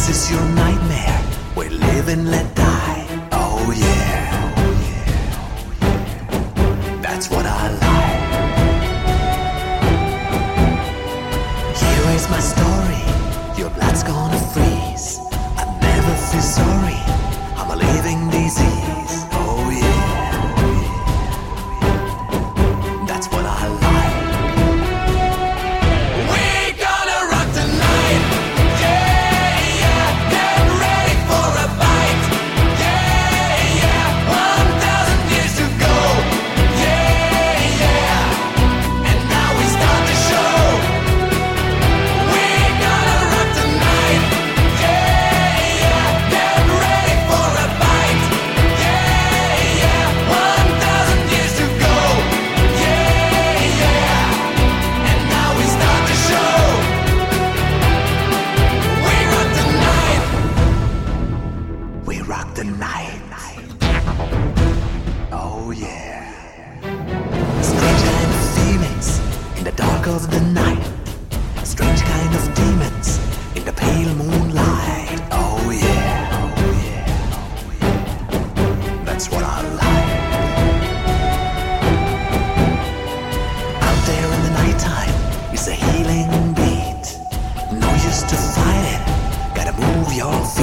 is your nightmare. We live and let die. Oh yeah. That's what I like. Here is my story. Your blood's gonna freeze. I never feel sorry. I'm a living disease. Oh yeah. That's what I like. We're gonna rock tonight. Yeah, yeah. Get ready for a fight. Yeah, yeah. 1,000 years to go. Yeah, yeah. And now we start the show. We're gonna rock tonight. Yeah, yeah. Get ready for a fight. Yeah, yeah. 1,000 years to go. Yeah, yeah. And now we start the show. We rock the night. We rock the night. Oh yeah. Strange kind of feelings in the dark of the night. Strange kind of demons in the pale moonlight. Oh yeah. Oh yeah. That's what I like. Out there in the nighttime is a healing beat. No use to fight it. Gotta move your feet.